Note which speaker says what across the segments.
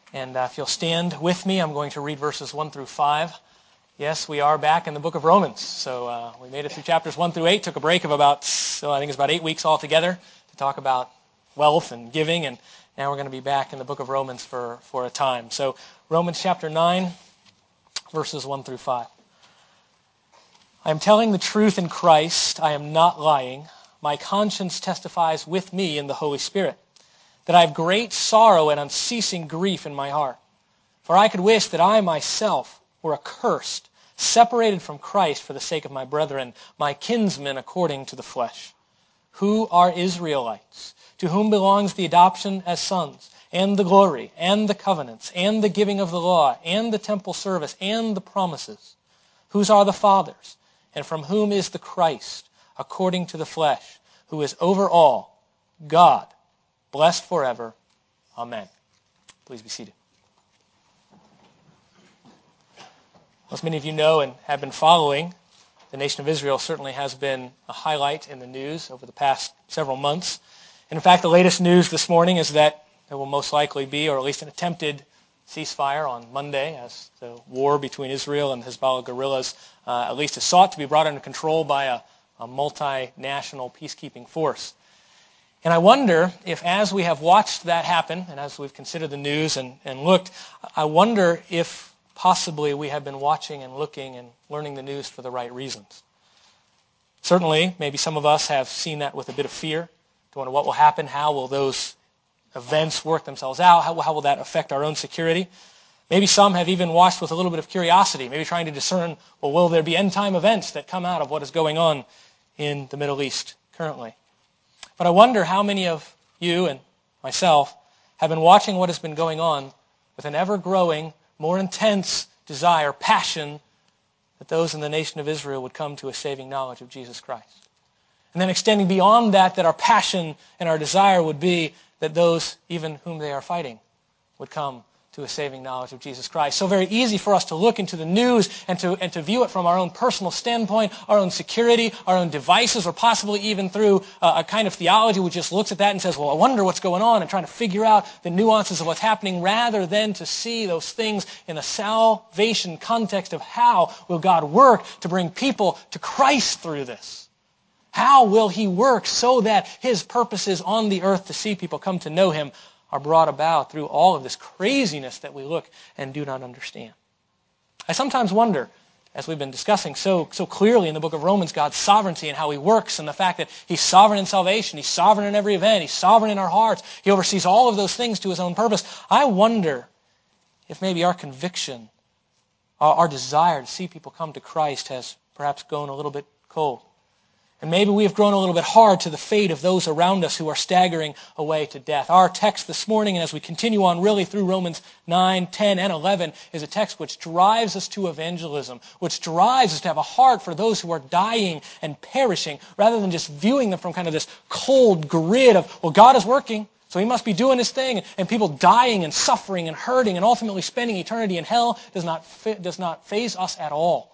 Speaker 1: And if you'll stand with me, I'm going to read verses 1 through 5. Yes, we are back in the book of Romans. So we made it through chapters 1 through 8, took a break of about 8 weeks altogether to talk about wealth and giving, and now we're going to be back in the book of Romans for a time. So Romans chapter 9, verses 1 through 5. I am telling the truth in Christ. I am not lying. My conscience testifies with me in the Holy Spirit that I have great sorrow and unceasing grief in my heart. For I could wish that I myself were accursed, separated from Christ for the sake of my brethren, my kinsmen according to the flesh, who are Israelites, to whom belongs the adoption as sons, and the glory, and the covenants, and the giving of the law, and the temple service, and the promises, whose are the fathers, and from whom is the Christ, according to the flesh, who is over all, God, blessed forever. Amen. Please be seated. As many of you know and have been following, the nation of Israel certainly has been a highlight in the news over the past several months. And in fact, the latest news this morning is that there will most likely be, or at least an attempted ceasefire on Monday, as the war between Israel and Hezbollah guerrillas at least is sought to be brought under control by a multinational peacekeeping force. And I wonder if, as we have watched that happen, and as we've considered the news and looked, I wonder if possibly we have been watching and looking and learning the news for the right reasons. Certainly, maybe some of us have seen that with a bit of fear. To wonder what will happen, how will those events work themselves out, how will that affect our own security. Maybe some have even watched with a little bit of curiosity, maybe trying to discern, well, will there be end-time events that come out of what is going on in the Middle East currently? But I wonder how many of you and myself have been watching what has been going on with an ever-growing, more intense desire, passion, that those in the nation of Israel would come to a saving knowledge of Jesus Christ. And then extending beyond that our passion and our desire would be that those even whom they are fighting would come to a saving knowledge of Jesus Christ. So very easy for us to look into the news and to view it from our own personal standpoint, our own security, our own devices, or possibly even through a kind of theology which just looks at that and says, well, I wonder what's going on, and trying to figure out the nuances of what's happening, rather than to see those things in a salvation context of how will God work to bring people to Christ through this. How will He work so that His purposes on the earth to see people come to know Him are brought about through all of this craziness that we look and do not understand? I sometimes wonder, as we've been discussing so clearly in the book of Romans, God's sovereignty and how He works, and the fact that He's sovereign in salvation, He's sovereign in every event, He's sovereign in our hearts, He oversees all of those things to His own purpose. I wonder if maybe our conviction, our desire to see people come to Christ has perhaps gone a little bit cold. And maybe we have grown a little bit hard to the fate of those around us who are staggering away to death. Our text this morning, and as we continue on really through Romans 9, 10, and 11, is a text which drives us to evangelism, which drives us to have a heart for those who are dying and perishing, rather than just viewing them from kind of this cold grid of, well, God is working, so He must be doing His thing, and people dying and suffering and hurting and ultimately spending eternity in hell does not faze us at all.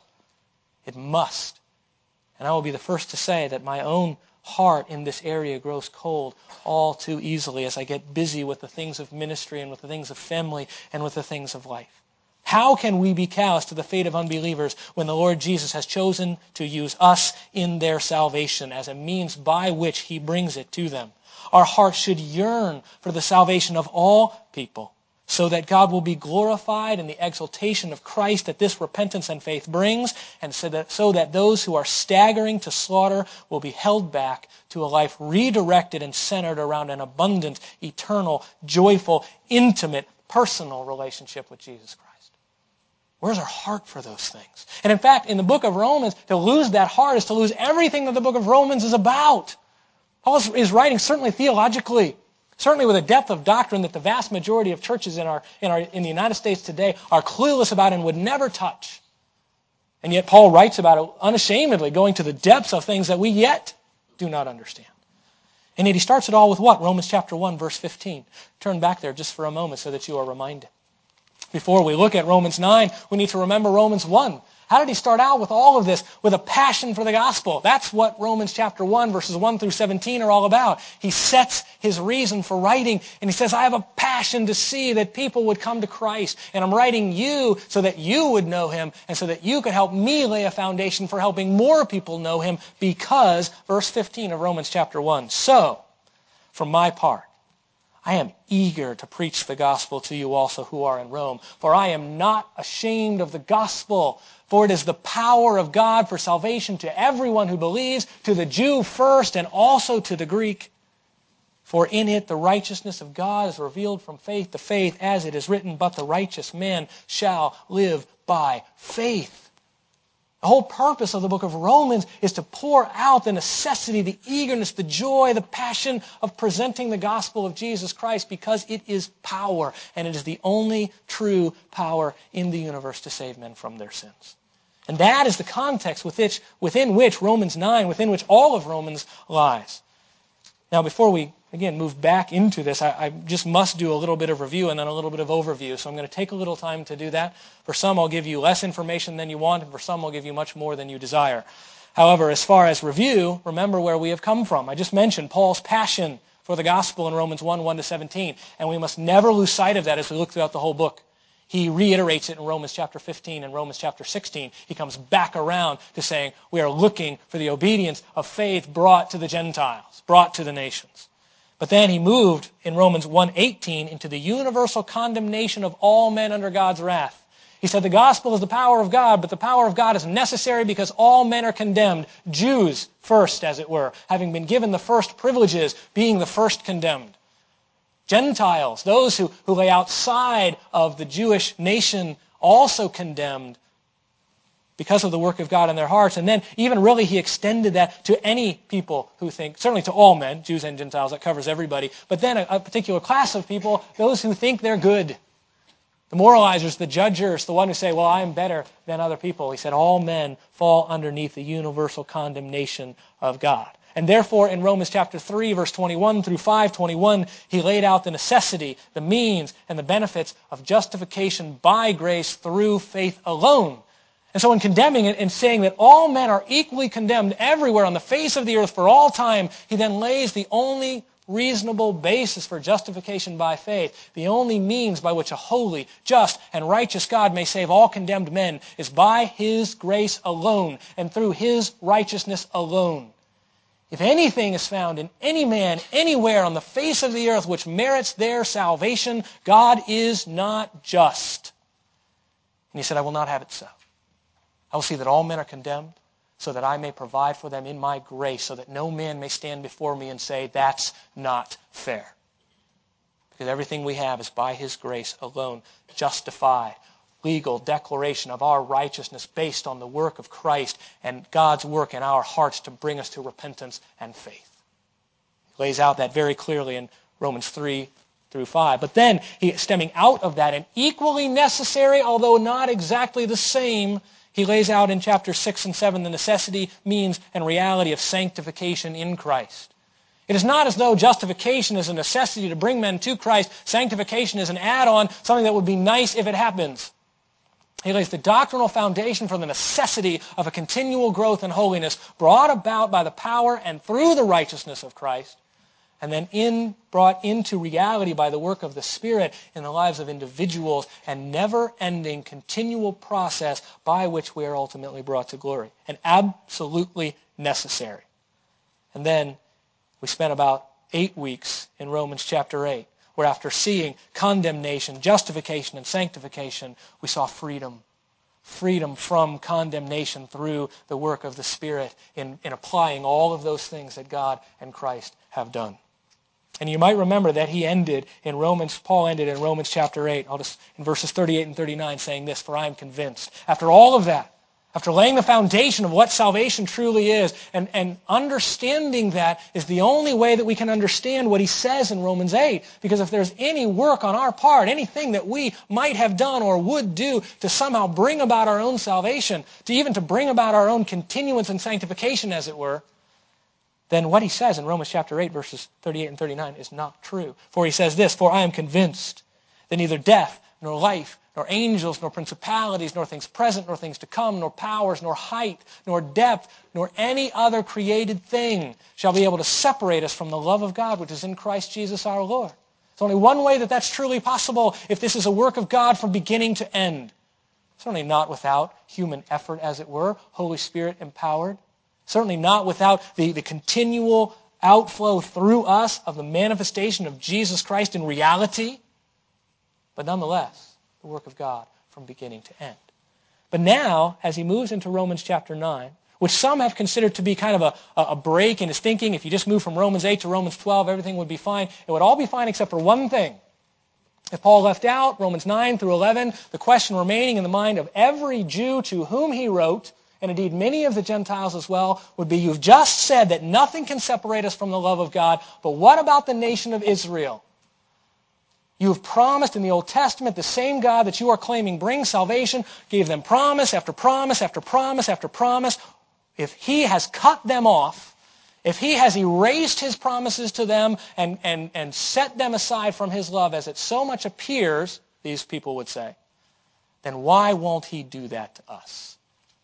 Speaker 1: It must. And I will be the first to say that my own heart in this area grows cold all too easily as I get busy with the things of ministry and with the things of family and with the things of life. How can we be callous to the fate of unbelievers when the Lord Jesus has chosen to use us in their salvation as a means by which He brings it to them? Our hearts should yearn for the salvation of all people, so that God will be glorified in the exaltation of Christ that this repentance and faith brings, and so that those who are staggering to slaughter will be held back to a life redirected and centered around an abundant, eternal, joyful, intimate, personal relationship with Jesus Christ. Where's our heart for those things? And in fact, in the book of Romans, to lose that heart is to lose everything that the book of Romans is about. Paul is writing certainly theologically, certainly with a depth of doctrine that the vast majority of churches in the United States today are clueless about and would never touch. And yet Paul writes about it unashamedly, going to the depths of things that we yet do not understand. And yet he starts it all with what? Romans chapter 1, verse 15. Turn back there just for a moment so that you are reminded. Before we look at Romans 9, we need to remember Romans 1. How did he start out with all of this? With a passion for the gospel. That's what Romans chapter 1, verses 1 through 17 are all about. He sets his reason for writing, and he says, I have a passion to see that people would come to Christ, and I'm writing you so that you would know him, and so that you could help me lay a foundation for helping more people know him, because, verse 15 of Romans chapter 1, so, for my part, I am eager to preach the gospel to you also who are in Rome, for I am not ashamed of the gospel, for it is the power of God for salvation to everyone who believes, to the Jew first and also to the Greek. For in it the righteousness of God is revealed from faith to faith, as it is written, but the righteous man shall live by faith. The whole purpose of the book of Romans is to pour out the necessity, the eagerness, the joy, the passion of presenting the gospel of Jesus Christ, because it is power, and it is the only true power in the universe to save men from their sins. And that is the context within which Romans 9, within which all of Romans lies. Now, before we, again, move back into this, I just must do a little bit of review and then a little bit of overview. So I'm going to take a little time to do that. For some, I'll give you less information than you want, and for some, I'll give you much more than you desire. However, as far as review, remember where we have come from. I just mentioned Paul's passion for the gospel in Romans 1, 1 to 17, and we must never lose sight of that as we look throughout the whole book. He reiterates it in Romans chapter 15 and Romans chapter 16. He comes back around to saying we are looking for the obedience of faith brought to the Gentiles, brought to the nations. But then he moved in Romans 1:18 into the universal condemnation of all men under God's wrath. He said the gospel is the power of God, but the power of God is necessary because all men are condemned, Jews first, as it were, having been given the first privileges, being the first condemned. Gentiles, those who lay outside of the Jewish nation, also condemned because of the work of God in their hearts. And then even really he extended that to any people who think, certainly to all men, Jews and Gentiles, that covers everybody, but then a particular class of people, those who think they're good. The moralizers, the judgers, the one who say, well, I am better than other people. He said all men fall underneath the universal condemnation of God. And therefore, in Romans chapter 3, verse 21 through 5:21, he laid out the necessity, the means, and the benefits of justification by grace through faith alone. And so in condemning it and saying that all men are equally condemned everywhere on the face of the earth for all time, he then lays the only reasonable basis for justification by faith. The only means by which a holy, just, and righteous God may save all condemned men is by his grace alone and through his righteousness alone. If anything is found in any man, anywhere on the face of the earth which merits their salvation, God is not just. And he said, I will not have it so. I will see that all men are condemned, so that I may provide for them in my grace, so that no man may stand before me and say, that's not fair. Because everything we have is by his grace alone, justified, legal declaration of our righteousness based on the work of Christ and God's work in our hearts to bring us to repentance and faith. He lays out that very clearly in Romans 3 through 5. But then, stemming out of that, and equally necessary, although not exactly the same, he lays out in chapters 6 and 7 the necessity, means, and reality of sanctification in Christ. It is not as though justification is a necessity to bring men to Christ. Sanctification is an add-on, something that would be nice if it happens. He lays the doctrinal foundation for the necessity of a continual growth in holiness brought about by the power and through the righteousness of Christ, and then brought into reality by the work of the Spirit in the lives of individuals, and never-ending continual process by which we are ultimately brought to glory. And absolutely necessary. And then we spent about 8 weeks in Romans chapter 8, where after seeing condemnation, justification, and sanctification, we saw freedom. Freedom from condemnation through the work of the Spirit in applying all of those things that God and Christ have done. And you might remember that Paul ended in Romans chapter 8, in verses 38 and 39, saying this, for I am convinced. After all of that, after laying the foundation of what salvation truly is, and understanding that is the only way that we can understand what he says in Romans 8. Because if there's any work on our part, anything that we might have done or would do to somehow bring about our own salvation, to bring about our own continuance and sanctification, as it were, then what he says in Romans chapter 8, verses 38 and 39 is not true. For he says this, for I am convinced that neither death, nor life, nor angels, nor principalities, nor things present, nor things to come, nor powers, nor height, nor depth, nor any other created thing shall be able to separate us from the love of God which is in Christ Jesus our Lord. There's only one way that that's truly possible if this is a work of God from beginning to end. Certainly not without human effort, as it were, Holy Spirit empowered. Certainly not without the continual outflow through us of the manifestation of Jesus Christ in reality. But nonetheless, the work of God from beginning to end. But now, as he moves into Romans chapter 9, which some have considered to be kind of a break in his thinking, if you just move from Romans 8 to Romans 12, everything would be fine. It would all be fine except for one thing. If Paul left out Romans 9 through 11, the question remaining in the mind of every Jew to whom he wrote, and indeed many of the Gentiles as well, would be, you've just said that nothing can separate us from the love of God, but what about the nation of Israel? You have promised in the Old Testament the same God that you are claiming brings salvation, gave them promise after promise after promise after promise. If he has cut them off, if he has erased his promises to them and set them aside from his love, as it so much appears, these people would say, then why won't he do that to us?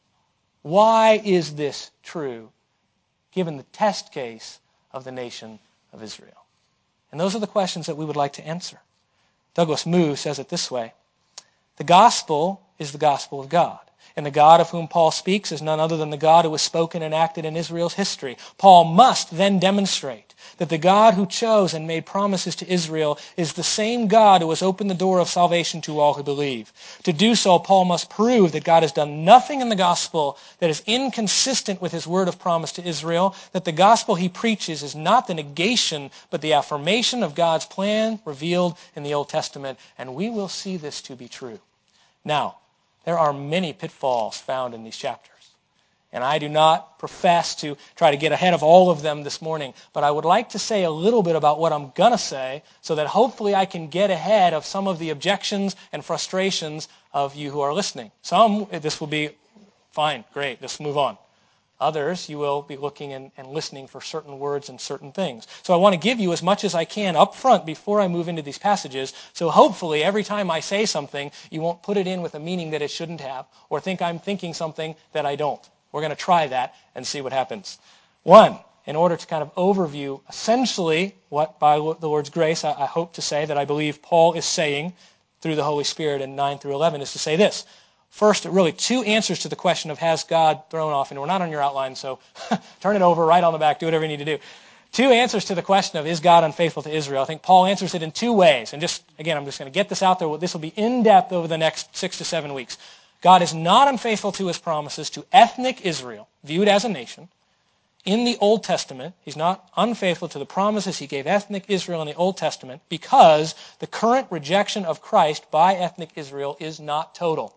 Speaker 1: Why is this true, given the test case of the nation of Israel? And those are the questions that we would like to answer. Douglas Moo says it this way: the gospel is the gospel of God. And the God of whom Paul speaks is none other than the God who was spoken and acted in Israel's history. Paul must then demonstrate that the God who chose and made promises to Israel is the same God who has opened the door of salvation to all who believe. To do so, Paul must prove that God has done nothing in the gospel that is inconsistent with his word of promise to Israel, that the gospel he preaches is not the negation but the affirmation of God's plan revealed in the Old Testament. And we will see this to be true. Now, there are many pitfalls found in these chapters. And I do not profess to try to get ahead of all of them this morning, but I would like to say a little bit about what I'm going to say so that hopefully I can get ahead of some of the objections and frustrations of you who are listening. Some, this will be fine, great, let's move on. Others, you will be looking and listening for certain words and certain things. So I want to give you as much as I can up front before I move into these passages, so hopefully every time I say something, you won't put it in with a meaning that it shouldn't have, or think I'm thinking something that I don't. We're going to try that and see what happens. One, in order to kind of overview essentially what, by the Lord's grace, I hope to say that I believe Paul is saying through the Holy Spirit in 9 through 11, is to say this. First, really two answers to the question of has God thrown off, and we're not on your outline, so turn it over, write on the back, do whatever you need to do. Two answers to the question of is God unfaithful to Israel. I think Paul answers it in two ways, and again, I'm just going to get this out there. This will be in-depth over the next 6 to 7 weeks. God is not unfaithful to his promises to ethnic Israel, viewed as a nation. In the Old Testament, he's not unfaithful to the promises he gave ethnic Israel in the Old Testament because the current rejection of Christ by ethnic Israel is not total.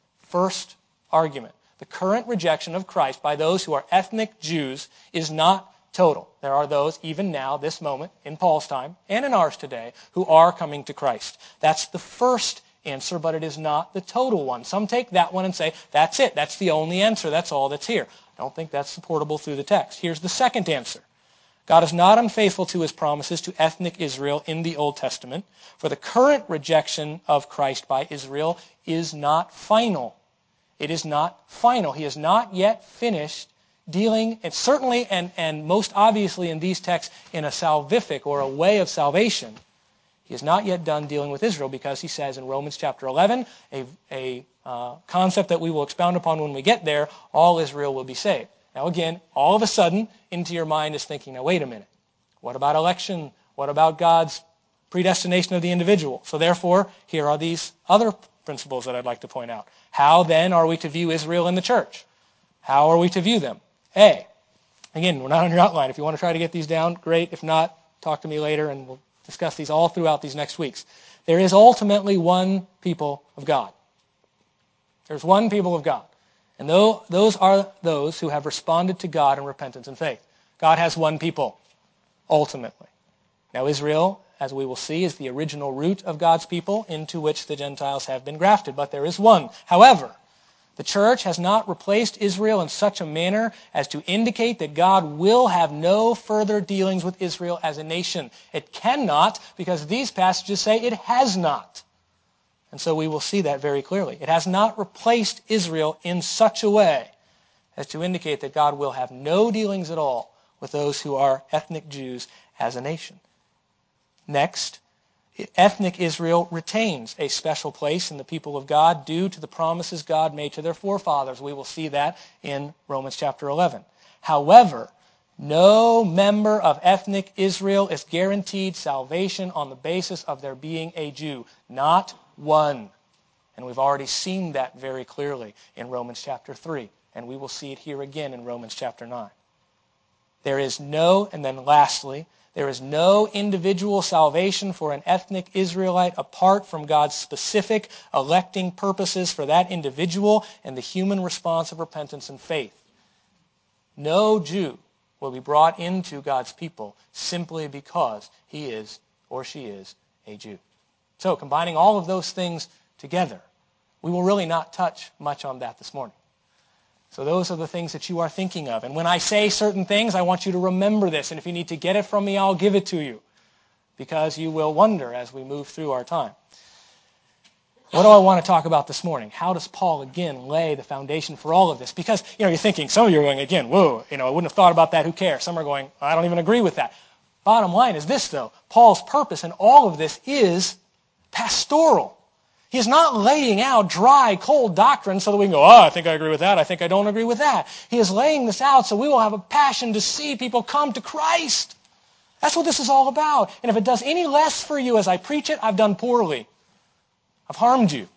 Speaker 1: First argument. The current rejection of Christ by those who are ethnic Jews is not total. There are those, even now, this moment, in Paul's time, and in ours today, who are coming to Christ. That's the first answer, but it is not the total one. Some take that one and say, that's it. That's the only answer. That's all that's here. I don't think that's supportable through the text. Here's the second answer. God is not unfaithful to his promises to ethnic Israel in the Old Testament, for the current rejection of Christ by Israel is not final. It is not final. He has not yet finished dealing, and certainly and most obviously in these texts, in a salvific or a way of salvation. He is not yet done dealing with Israel because he says in Romans chapter 11, a concept that we will expound upon when we get there, all Israel will be saved. Now again, all of a sudden, into your mind is thinking, now wait a minute. What about election? What about God's predestination of the individual? So therefore, here are these other principles that I'd like to point out. How then are we to view Israel in the church? How are we to view them? A, again, we're not on your outline. If you want to try to get these down, great. If not, talk to me later and we'll discuss these all throughout these next weeks. There is ultimately one people of God. There's one people of God. And those are those who have responded to God in repentance and faith. God has one people, ultimately. Now Israel, as we will see, is the original root of God's people into which the Gentiles have been grafted. But there is one. However, the church has not replaced Israel in such a manner as to indicate that God will have no further dealings with Israel as a nation. It cannot, because these passages say it has not. And so we will see that very clearly. It has not replaced Israel in such a way as to indicate that God will have no dealings at all with those who are ethnic Jews as a nation. Next, ethnic Israel retains a special place in the people of God due to the promises God made to their forefathers. We will see that in Romans chapter 11. However, no member of ethnic Israel is guaranteed salvation on the basis of their being a Jew. Not one. And we've already seen that very clearly in Romans chapter 3. And we will see it here again in Romans chapter 9. There is no, and then lastly, there is no individual salvation for an ethnic Israelite apart from God's specific electing purposes for that individual and the human response of repentance and faith. No Jew will be brought into God's people simply because he is or she is a Jew. So combining all of those things together, we will really not touch much on that this morning. So those are the things that you are thinking of. And when I say certain things, I want you to remember this. And if you need to get it from me, I'll give it to you, because you will wonder as we move through our time. What do I want to talk about this morning? How does Paul, again, lay the foundation for all of this? Because, you're thinking, some of you are going, again, whoa, I wouldn't have thought about that, who cares? Some are going, I don't even agree with that. Bottom line is this, though. Paul's purpose in all of this is pastoral. He is not laying out dry, cold doctrine so that we can go, I think I agree with that, I think I don't agree with that. He is laying this out so we will have a passion to see people come to Christ. That's what this is all about. And if it does any less for you as I preach it, I've done poorly. I've harmed you.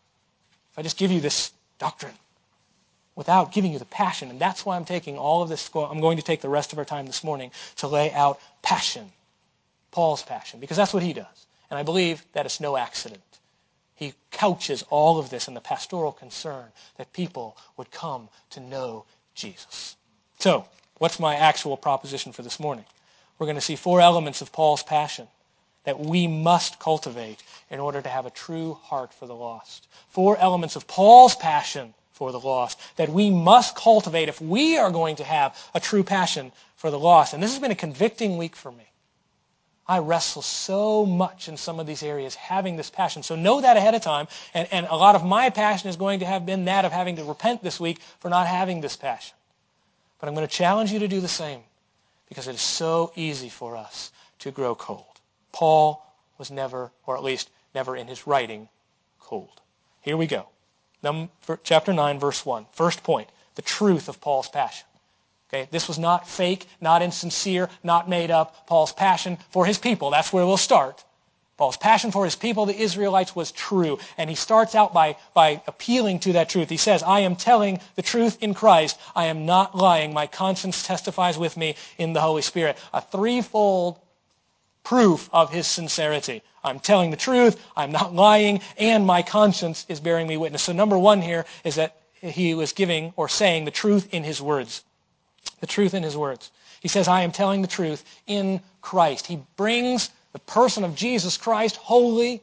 Speaker 1: If I just give you this doctrine without giving you the passion. And that's why I'm taking all of this. I'm going to take the rest of our time this morning to lay out passion. Paul's passion. Because that's what he does. And I believe that it's no accident. He couches all of this in the pastoral concern that people would come to know Jesus. So, what's my actual proposition for this morning? We're going to see 4 elements of Paul's passion that we must cultivate in order to have a true heart for the lost. 4 elements of Paul's passion for the lost that we must cultivate if we are going to have a true passion for the lost. And this has been a convicting week for me. I wrestle so much in some of these areas having this passion. So know that ahead of time. And a lot of my passion is going to have been that of having to repent this week for not having this passion. But I'm going to challenge you to do the same, because it is so easy for us to grow cold. Paul was never, or at least never in his writing, cold. Here we go. Chapter 9, verse 1. First point, the truth of Paul's passion. Okay, this was not fake, not insincere, not made up. Paul's passion for his people. That's where we'll start. Paul's passion for his people, the Israelites, was true. And he starts out by appealing to that truth. He says, I am telling the truth in Christ. I am not lying. My conscience testifies with me in the Holy Spirit. A threefold proof of his sincerity. I'm telling the truth, I'm not lying, and my conscience is bearing me witness. So number 1 here is that he was giving or saying the truth in his words. The truth in his words. He says, I am telling the truth in Christ. He brings the person of Jesus Christ, holy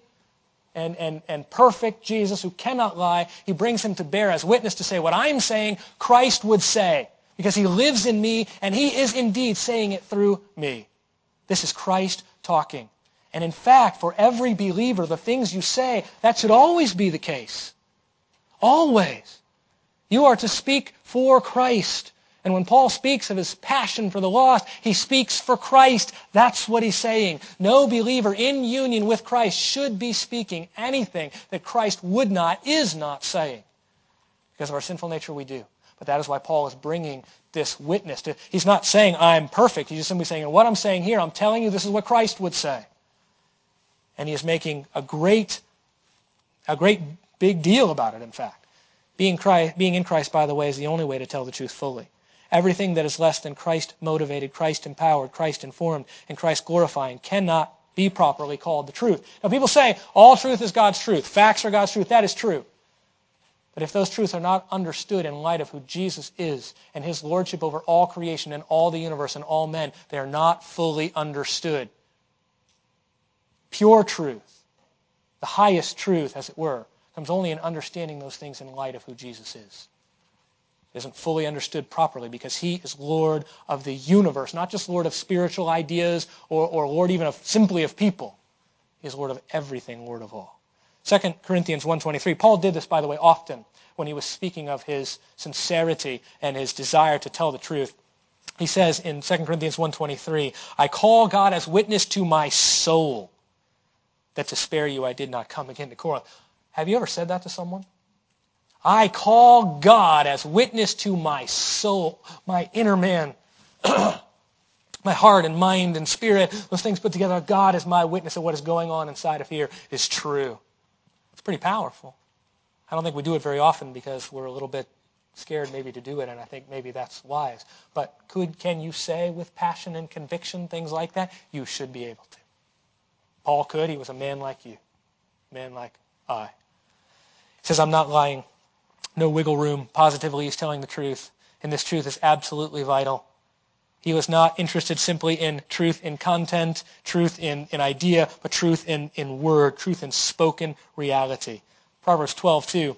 Speaker 1: and perfect Jesus who cannot lie. He brings him to bear as witness to say what I'm saying, Christ would say, because he lives in me and he is indeed saying it through me. This is Christ talking. And in fact, for every believer, the things you say, that should always be the case. Always. You are to speak for Christ. And when Paul speaks of his passion for the lost, he speaks for Christ. That's what he's saying. No believer in union with Christ should be speaking anything that Christ would not, is not saying. Because of our sinful nature, we do. But that is why Paul is bringing this witness. He's not saying, I'm perfect. He's just simply saying, what I'm saying here, I'm telling you this is what Christ would say. And he is making a great big deal about it, in fact. Being in Christ, by the way, is the only way to tell the truth fully. Everything that is less than Christ-motivated, Christ-empowered, Christ-informed, and Christ-glorifying cannot be properly called the truth. Now, people say, all truth is God's truth. Facts are God's truth. That is true. But if those truths are not understood in light of who Jesus is and his lordship over all creation and all the universe and all men, they are not fully understood. Pure truth, the highest truth, as it were, comes only in understanding those things in light of who Jesus is. It isn't fully understood properly because he is Lord of the universe, not just Lord of spiritual ideas or Lord even simply of people. He is Lord of everything, Lord of all. 2 Corinthians 1:23. Paul did this, by the way, often when he was speaking of his sincerity and his desire to tell the truth. He says in 2 Corinthians 1:23, I call God as witness to my soul that to spare you I did not come again to Corinth. Have you ever said that to someone? I call God as witness to my soul, my inner man, my heart and mind and spirit, those things put together. God is my witness that what is going on inside of here is true. It's pretty powerful. I don't think we do it very often because we're a little bit scared maybe to do it, and I think maybe that's wise. But can you say with passion and conviction things like that? You should be able to. Paul could. He was a man like you, a man like I. He says, I'm not lying. No wiggle room. Positively, he's telling the truth, and this truth is absolutely vital. He was not interested simply in truth in content, truth in idea, but truth in word, truth in spoken reality. Proverbs 12:2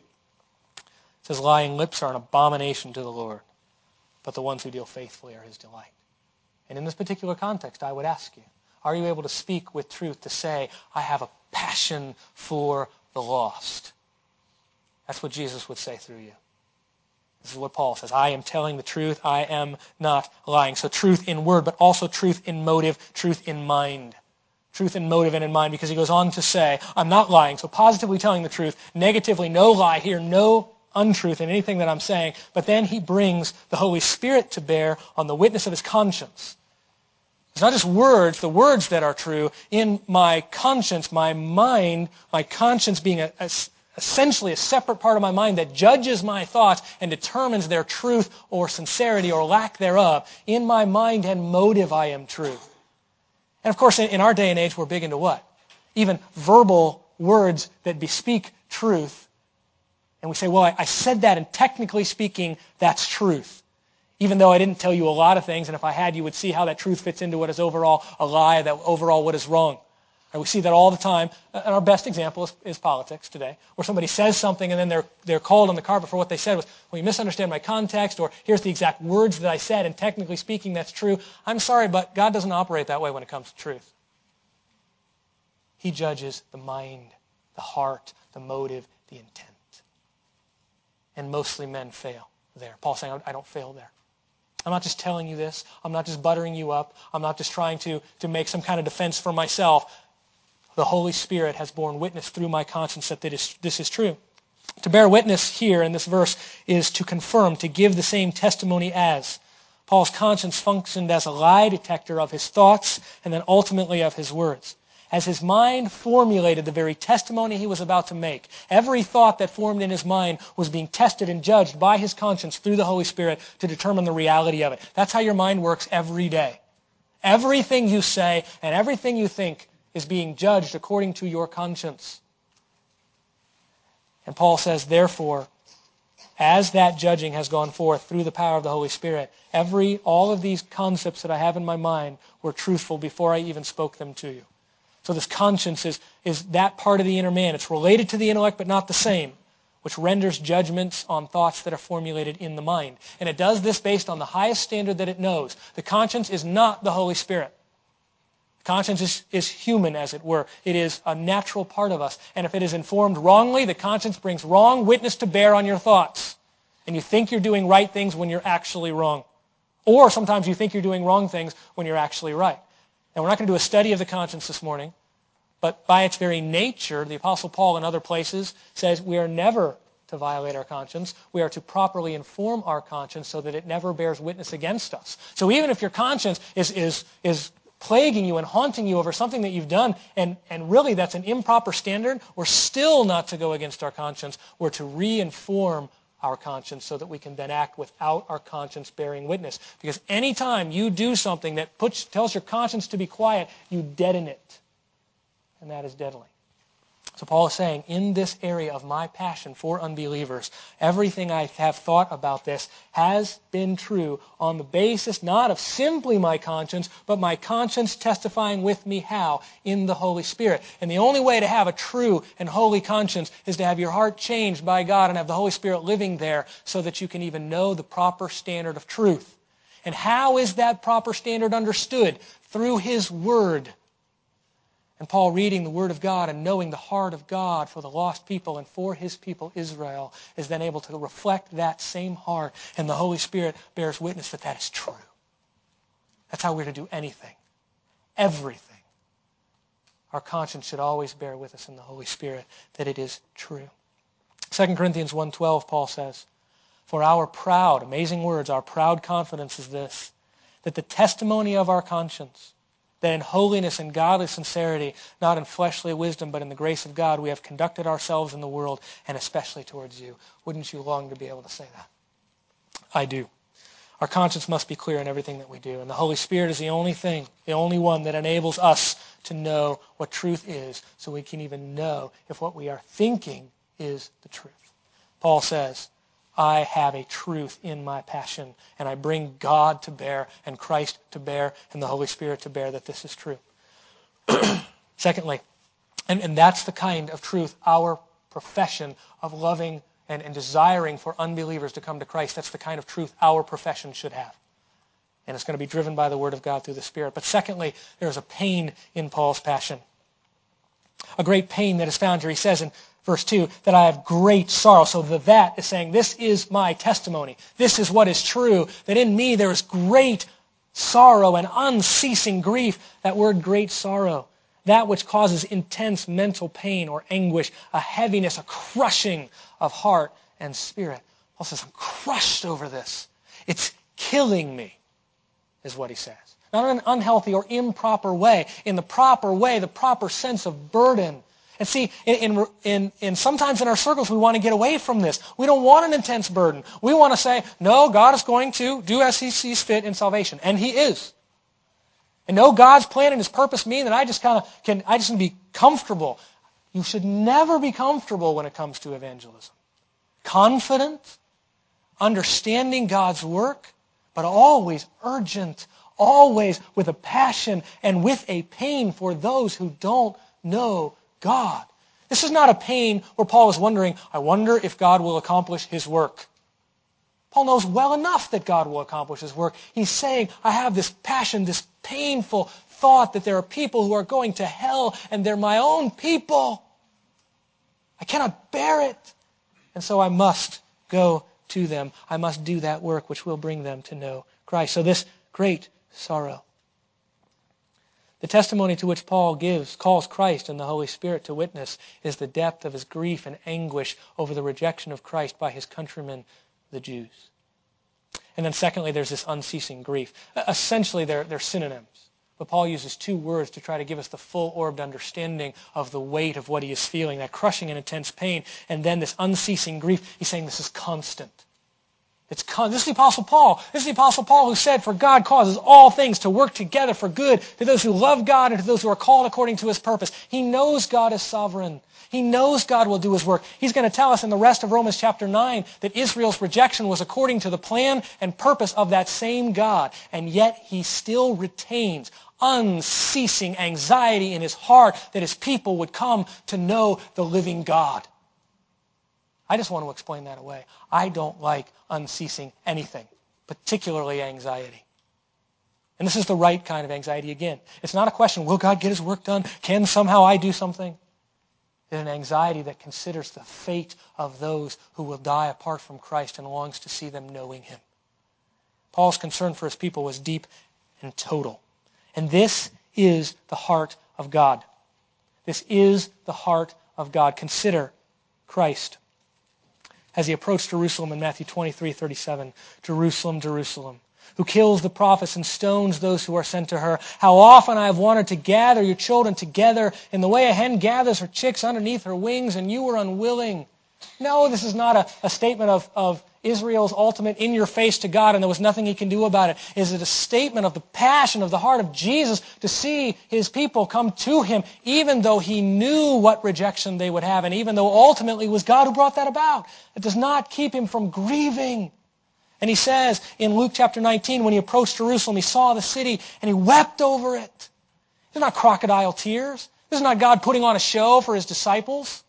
Speaker 1: says, lying lips are an abomination to the Lord, but the ones who deal faithfully are his delight. And in this particular context, I would ask you, are you able to speak with truth to say, I have a passion for the lost? That's what Jesus would say through you. This is what Paul says. I am telling the truth. I am not lying. So truth in word, but also truth in motive, truth in mind. Truth in motive and in mind, because he goes on to say, I'm not lying. So positively telling the truth, negatively no lie here, no untruth in anything that I'm saying. But then he brings the Holy Spirit to bear on the witness of his conscience. It's not just words, the words that are true. In my conscience, my mind, my conscience being essentially a separate part of my mind that judges my thoughts and determines their truth or sincerity or lack thereof. In my mind and motive, I am true. And of course, in our day and age, we're big into what? Even verbal words that bespeak truth. And we say, well, I said that, and technically speaking, that's truth. Even though I didn't tell you a lot of things, and if I had, you would see how that truth fits into what is overall a lie, that overall what is wrong. And we see that all the time. And our best example is politics today, where somebody says something and then they're called on the carpet for what they said was, well, you misunderstand my context, or here's the exact words that I said, and technically speaking, that's true. I'm sorry, but God doesn't operate that way when it comes to truth. He judges the mind, the heart, the motive, the intent. And mostly men fail there. Paul's saying, I don't fail there. I'm not just telling you this. I'm not just buttering you up. I'm not just trying to make some kind of defense for myself. The Holy Spirit has borne witness through my conscience that this is true. To bear witness here in this verse is to confirm, to give the same testimony as. Paul's conscience functioned as a lie detector of his thoughts and then ultimately of his words. As his mind formulated the very testimony he was about to make, every thought that formed in his mind was being tested and judged by his conscience through the Holy Spirit to determine the reality of it. That's how your mind works every day. Everything you say and everything you think is being judged according to your conscience. And Paul says, therefore, as that judging has gone forth through the power of the Holy Spirit, all of these concepts that I have in my mind were truthful before I even spoke them to you. So this conscience is that part of the inner man. It's related to the intellect, but not the same, which renders judgments on thoughts that are formulated in the mind. And it does this based on the highest standard that it knows. The conscience is not the Holy Spirit. Conscience is human, as it were. It is a natural part of us. And if it is informed wrongly, the conscience brings wrong witness to bear on your thoughts. And you think you're doing right things when you're actually wrong. Or sometimes you think you're doing wrong things when you're actually right. Now, we're not going to do a study of the conscience this morning, but by its very nature, the Apostle Paul in other places says we are never to violate our conscience. We are to properly inform our conscience so that it never bears witness against us. So even if your conscience is plaguing you and haunting you over something that you've done, and really that's an improper standard, we're still not to go against our conscience. We're to re-inform our conscience so that we can then act without our conscience bearing witness. Because anytime you do something that tells your conscience to be quiet, you deaden it. And that is deadly. So Paul is saying, in this area of my passion for unbelievers, everything I have thought about this has been true on the basis not of simply my conscience, but my conscience testifying with me how? In the Holy Spirit. And the only way to have a true and holy conscience is to have your heart changed by God and have the Holy Spirit living there so that you can even know the proper standard of truth. And how is that proper standard understood? Through His Word. And Paul, reading the Word of God and knowing the heart of God for the lost people and for his people Israel, is then able to reflect that same heart, and the Holy Spirit bears witness that that is true. That's how we're to do anything, everything. Our conscience should always bear with us in the Holy Spirit that it is true. 2 Corinthians 1:12, Paul says, "For our proud," amazing words, "our proud confidence is this, that the testimony of our conscience, that in holiness and godly sincerity, not in fleshly wisdom, but in the grace of God, we have conducted ourselves in the world, and especially towards you." Wouldn't you long to be able to say that? I do. Our conscience must be clear in everything that we do. And the Holy Spirit is the only thing, the only one that enables us to know what truth is, so we can even know if what we are thinking is the truth. Paul says, I have a truth in my passion, and I bring God to bear, and Christ to bear, and the Holy Spirit to bear that this is true. Secondly, and that's the kind of truth, our profession of loving and desiring for unbelievers to come to Christ, that's the kind of truth our profession should have. And it's going to be driven by the Word of God through the Spirit. But secondly, there's a pain in Paul's passion. A great pain that is found here. He says in verse 2 that I have great sorrow. So the that is saying, this is my testimony. This is what is true, that in me there is great sorrow and unceasing grief. That word great sorrow, that which causes intense mental pain or anguish, a heaviness, a crushing of heart and spirit. Paul says, I'm crushed over this. It's killing me, is what he says. Not in an unhealthy or improper way. In the proper way, the proper sense of burden. And see, in sometimes in our circles, we want to get away from this. We don't want an intense burden. We want to say, no, God is going to do as he sees fit in salvation. And he is. And no, God's plan and his purpose mean that I just need to be comfortable. You should never be comfortable when it comes to evangelism. Confident, understanding God's work, but always urgent, always with a passion and with a pain for those who don't know God. This is not a pain where Paul is wondering, I wonder if God will accomplish his work. Paul knows well enough that God will accomplish his work. He's saying, I have this passion, this painful thought that there are people who are going to hell and they're my own people. I cannot bear it. And so I must go to them. I must do that work which will bring them to know Christ. So this great sorrow. The testimony to which Paul calls Christ and the Holy Spirit to witness is the depth of his grief and anguish over the rejection of Christ by his countrymen, the Jews. And then secondly, there's this unceasing grief. Essentially, they're synonyms. But Paul uses two words to try to give us the full-orbed understanding of the weight of what he is feeling, that crushing and intense pain, and then this unceasing grief. He's saying this is constant. This is the Apostle Paul. This is the Apostle Paul who said, for God causes all things to work together for good to those who love God and to those who are called according to his purpose. He knows God is sovereign. He knows God will do his work. He's going to tell us in the rest of Romans chapter 9 that Israel's rejection was according to the plan and purpose of that same God. And yet he still retains unceasing anxiety in his heart that his people would come to know the living God. I just want to explain that away. I don't like unceasing anything, particularly anxiety. And this is the right kind of anxiety again. It's not a question, will God get his work done? Can somehow I do something? It's an anxiety that considers the fate of those who will die apart from Christ and longs to see them knowing him. Paul's concern for his people was deep and total. And this is the heart of God. This is the heart of God. Consider Christ. As he approached Jerusalem in Matthew 23:37, Jerusalem, Jerusalem, who kills the prophets and stones those who are sent to her. How often I have wanted to gather your children together in the way a hen gathers her chicks underneath her wings, and you were unwilling. No, this is not a statement of Israel's ultimate in your face to God and there was nothing he can do about it. Is it a statement of the passion of the heart of Jesus to see his people come to him even though he knew what rejection they would have and even though ultimately it was God who brought that about? It does not keep him from grieving. And he says in Luke chapter 19, when he approached Jerusalem, he saw the city and he wept over it. These are not crocodile tears. This is not God putting on a show for his disciples.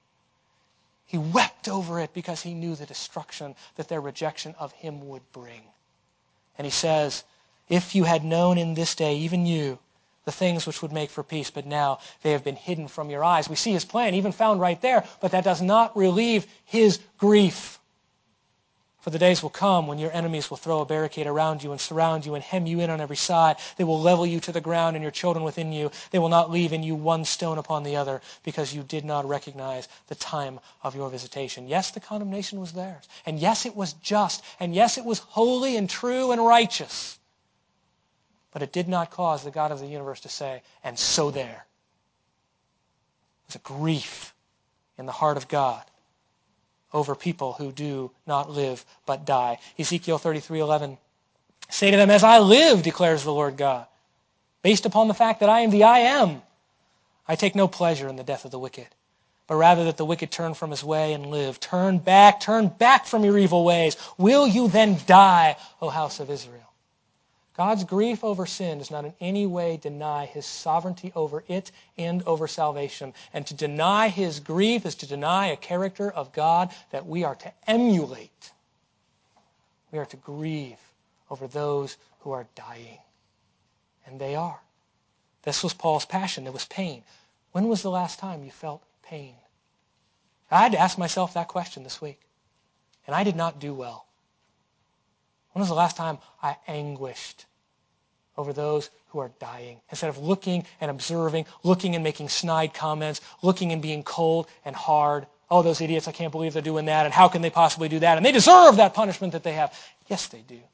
Speaker 1: He wept over it because he knew the destruction that their rejection of him would bring. And he says, if you had known in this day, even you, the things which would make for peace, but now they have been hidden from your eyes. We see his plan, even found right there, but that does not relieve his grief. For the days will come when your enemies will throw a barricade around you and surround you and hem you in on every side. They will level you to the ground and your children within you. They will not leave in you one stone upon the other, because you did not recognize the time of your visitation. Yes, the condemnation was theirs. And yes, it was just. And yes, it was holy and true and righteous. But it did not cause the God of the universe to say, and so there. There's a grief in the heart of God over people who do not live but die. Ezekiel 33:11. Say to them, as I live, declares the Lord God, based upon the fact that I am the I am. I take no pleasure in the death of the wicked, but rather that the wicked turn from his way and live. Turn back from your evil ways. Will you then die, O house of Israel? God's grief over sin does not in any way deny his sovereignty over it and over salvation. And to deny his grief is to deny a character of God that we are to emulate. We are to grieve over those who are dying. And they are. This was Paul's passion. There was pain. When was the last time you felt pain? I had to ask myself that question this week. And I did not do well. When was the last time I anguished over those who are dying? Instead of looking and observing, looking and making snide comments, looking and being cold and hard. Oh, those idiots, I can't believe they're doing that, and how can they possibly do that? And they deserve that punishment that they have. Yes, they do.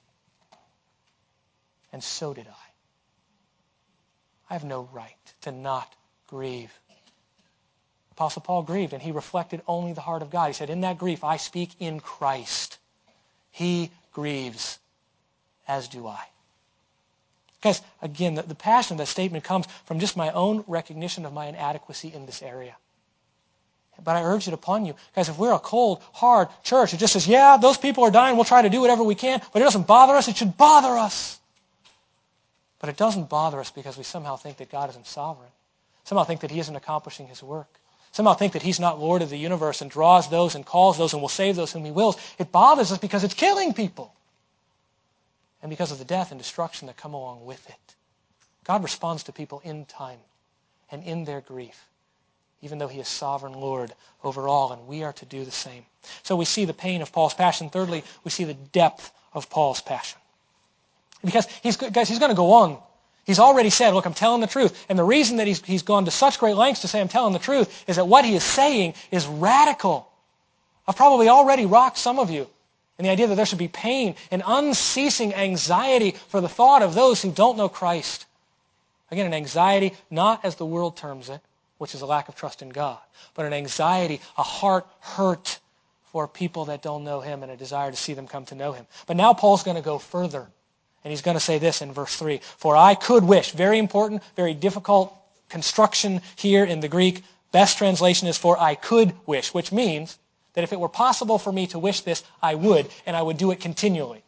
Speaker 1: And so did I. I have no right to not grieve. Apostle Paul grieved, and he reflected only the heart of God. He said, in that grief, I speak in Christ. He grieves, as do I. Guys, again, the passion of that statement comes from just my own recognition of my inadequacy in this area. But I urge it upon you. Guys, if we're a cold, hard church, it just says, yeah, those people are dying, we'll try to do whatever we can, but it doesn't bother us, it should bother us. But it doesn't bother us because we somehow think that God isn't sovereign. Somehow think that he isn't accomplishing his work. Somehow think that he's not Lord of the universe and draws those and calls those and will save those whom he wills. It bothers us because it's killing people. And because of the death and destruction that come along with it. God responds to people in time and in their grief, even though he is sovereign Lord over all, and we are to do the same. So we see the pain of Paul's passion. Thirdly, we see the depth of Paul's passion. Because he's going to go on. He's already said, look, I'm telling the truth. And the reason that he's gone to such great lengths to say I'm telling the truth is that what he is saying is radical. I've probably already rocked some of you. And the idea that there should be pain and unceasing anxiety for the thought of those who don't know Christ. Again, an anxiety not as the world terms it, which is a lack of trust in God, but an anxiety, a heart hurt for people that don't know him and a desire to see them come to know him. But now Paul's going to go further. And he's going to say this in verse 3. For I could wish, very important, very difficult construction here in the Greek. Best translation is for I could wish, which means that if it were possible for me to wish this, I would, and I would do it continually.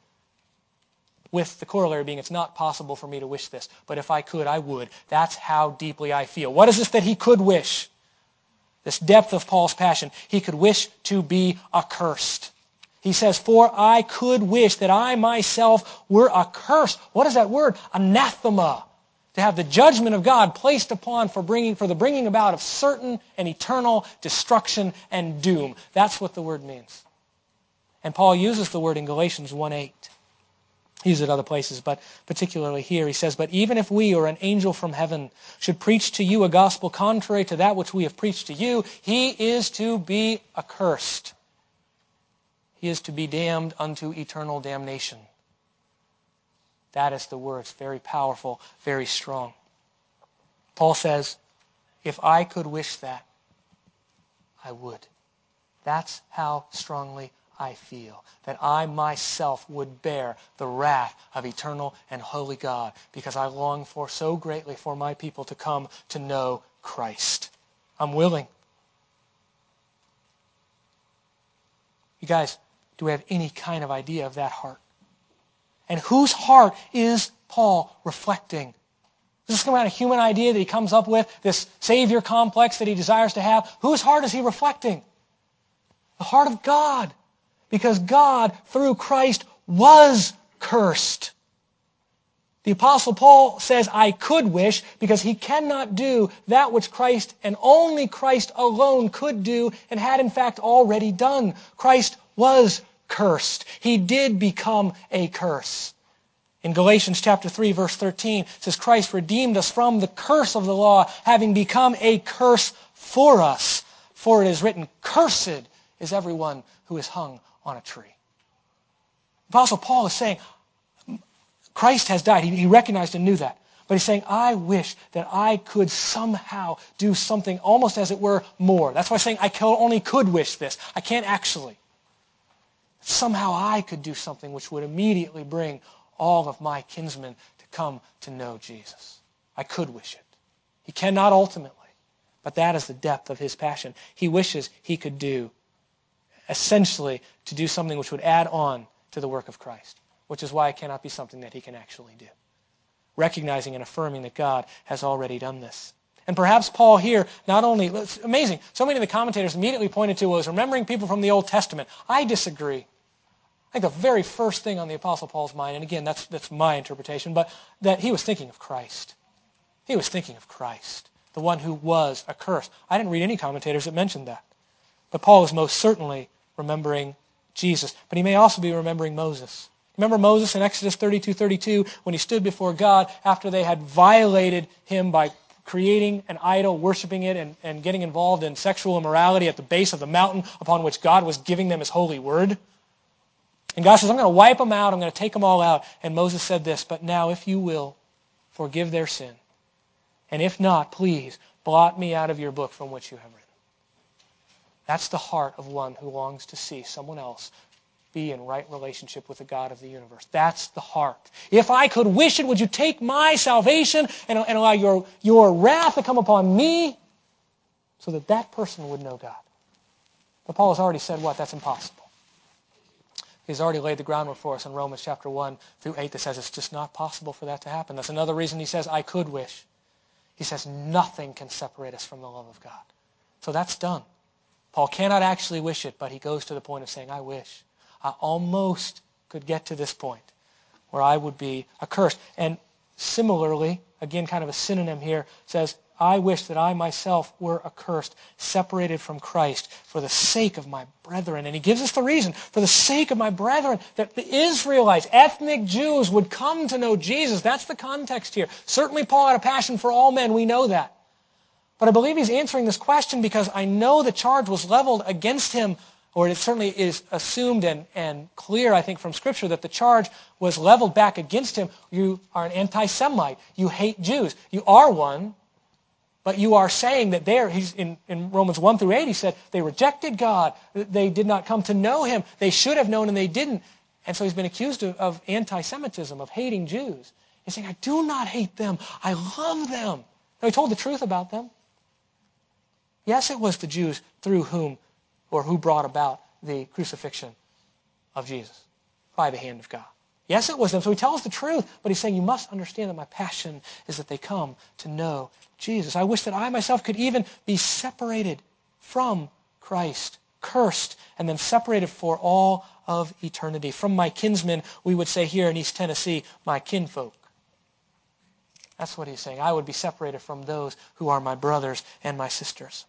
Speaker 1: With the corollary being it's not possible for me to wish this, but if I could, I would. That's how deeply I feel. What is this that he could wish? This depth of Paul's passion. He could wish to be accursed. He says, for I could wish that I myself were accursed. What is that word? Anathema. To have the judgment of God placed upon for the bringing about of certain and eternal destruction and doom. That's what the word means. And Paul uses the word in Galatians 1:8. He uses it other places, but particularly here he says, but even if we or an angel from heaven should preach to you a gospel contrary to that which we have preached to you, he is to be accursed. He is to be damned unto eternal damnation. That is the word. It's very powerful, very strong. Paul says, if I could wish that, I would. That's how strongly I feel. That I myself would bear the wrath of eternal and holy God because I long for so greatly for my people to come to know Christ. I'm willing. You guys, do we have any kind of idea of that heart? And whose heart is Paul reflecting? Is this some kind of human idea that he comes up with, this Savior complex that he desires to have? Whose heart is he reflecting? The heart of God. Because God, through Christ, was cursed. The Apostle Paul says, I could wish, because he cannot do that which Christ and only Christ alone could do and had in fact already done. Christ was cursed. He did become a curse. In Galatians chapter 3, verse 13, it says, Christ redeemed us from the curse of the law, having become a curse for us. For it is written, cursed is everyone who is hung on a tree. The Apostle Paul is saying, Christ has died. He recognized and knew that. But he's saying, I wish that I could somehow do something almost as it were more. That's why he's saying I only could wish this. I can't actually. Somehow I could do something which would immediately bring all of my kinsmen to come to know Jesus. I could wish it. He cannot ultimately. But that is the depth of his passion. He wishes he could do, essentially, to do something which would add on to the work of Christ. Which is why it cannot be something that he can actually do. Recognizing and affirming that God has already done this. And perhaps Paul here, not only, it's amazing, so many of the commentators immediately pointed to was remembering people from the Old Testament. I disagree. I think the very first thing on the Apostle Paul's mind, and again, that's my interpretation, but that he was thinking of Christ. He was thinking of Christ, the one who was accursed. I didn't read any commentators that mentioned that. But Paul was most certainly remembering Jesus. But he may also be remembering Moses. Remember Moses in Exodus 32:32 when he stood before God after they had violated him by creating an idol, worshiping it, and getting involved in sexual immorality at the base of the mountain upon which God was giving them his holy word. And God says, I'm going to wipe them out. I'm going to take them all out. And Moses said this, but now if you will, forgive their sin. And if not, please blot me out of your book from which you have written. That's the heart of one who longs to see someone else be in right relationship with the God of the universe. That's the heart. If I could wish it, would you take my salvation and allow your wrath to come upon me so that that person would know God? But Paul has already said what? That's impossible. He's already laid the groundwork for us in Romans chapter 1 through 8 that says it's just not possible for that to happen. That's another reason he says, I could wish. He says nothing can separate us from the love of God. So that's done. Paul cannot actually wish it, but he goes to the point of saying, I wish. I almost could get to this point where I would be accursed. And similarly, again, kind of a synonym here, says, I wish that I myself were accursed, separated from Christ for the sake of my brethren. And he gives us the reason, for the sake of my brethren, that the Israelites, ethnic Jews, would come to know Jesus. That's the context here. Certainly Paul had a passion for all men, we know that. But I believe he's answering this question because I know the charge was leveled against him, or it certainly is assumed and clear, I think, from Scripture that the charge was leveled back against him. You are an anti-Semite. You hate Jews. You are one, but you are saying that he's in Romans 1 through 8, he said, they rejected God. They did not come to know him. They should have known and they didn't. And so he's been accused of anti-Semitism, of hating Jews. He's saying, I do not hate them. I love them. Now, he told the truth about them. Yes, it was the Jews through whom or who brought about the crucifixion of Jesus by the hand of God. Yes, it was them. So he tells the truth, but he's saying, you must understand that my passion is that they come to know Jesus. I wish that I myself could even be separated from Christ, cursed, and then separated for all of eternity. From my kinsmen, we would say here in East Tennessee, my kinfolk. That's what he's saying. I would be separated from those who are my brothers and my sisters.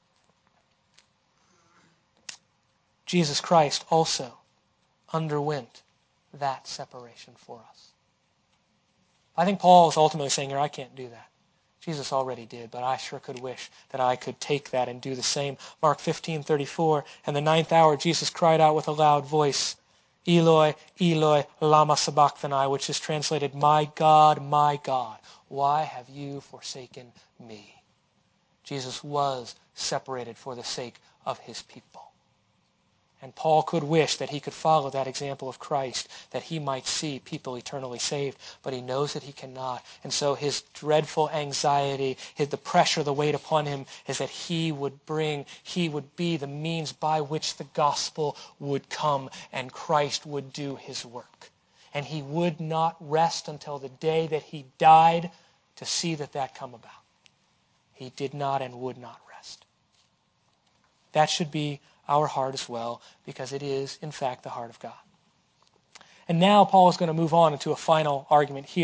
Speaker 1: Jesus Christ also underwent that separation for us. I think Paul is ultimately saying here, I can't do that. Jesus already did, but I sure could wish that I could take that and do the same. Mark 15:34, and the 9th hour Jesus cried out with a loud voice, Eloi, Eloi, lama sabachthani, which is translated, my God, why have you forsaken me? Jesus was separated for the sake of his people. And Paul could wish that he could follow that example of Christ, that he might see people eternally saved, but he knows that he cannot. And so his dreadful anxiety, the pressure, the weight upon him is that he would be the means by which the gospel would come and Christ would do his work. And he would not rest until the day that he died to see that come about. He did not and would not rest. That should be our heart as well, because it is, in fact, the heart of God. And now Paul is going to move on into a final argument here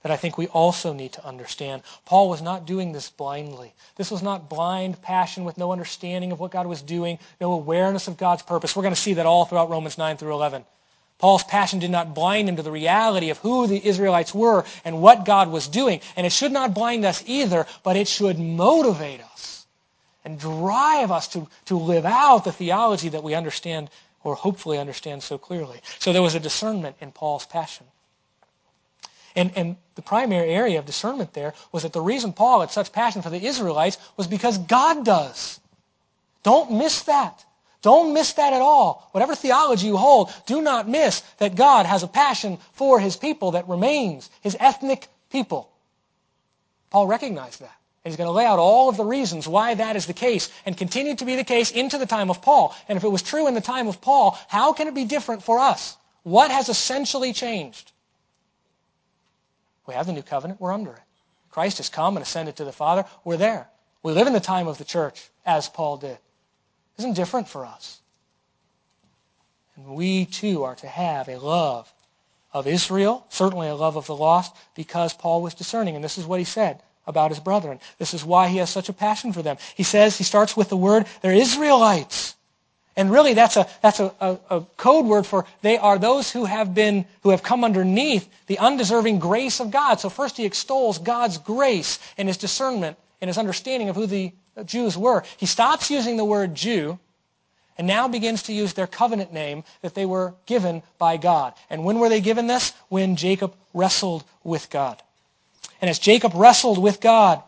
Speaker 1: that I think we also need to understand. Paul was not doing this blindly. This was not blind passion with no understanding of what God was doing, no awareness of God's purpose. We're going to see that all throughout Romans 9 through 11. Paul's passion did not blind him to the reality of who the Israelites were and what God was doing. And it should not blind us either, but it should motivate us and drive us to live out the theology that we understand, or hopefully understand so clearly. So there was a discernment in Paul's passion. And the primary area of discernment there was that the reason Paul had such passion for the Israelites was because God does. Don't miss that. Don't miss that at all. Whatever theology you hold, do not miss that God has a passion for his people that remains, his ethnic people. Paul recognized that. And he's going to lay out all of the reasons why that is the case and continue to be the case into the time of Paul. And if it was true in the time of Paul, how can it be different for us? What has essentially changed? We have the new covenant. We're under it. Christ has come and ascended to the Father. We're there. We live in the time of the church, as Paul did. It isn't different for us. And we, too, are to have a love of Israel, certainly a love of the lost, because Paul was discerning. And this is what he said about his brethren. This is why he has such a passion for them. He says, he starts with the word, they're Israelites. And really, that's a code word for they are those who have come underneath the undeserving grace of God. So first he extols God's grace and his discernment and his understanding of who the Jews were. He stops using the word Jew and now begins to use their covenant name that they were given by God. And when were they given this? When Jacob wrestled with God. And as Jacob wrestled with God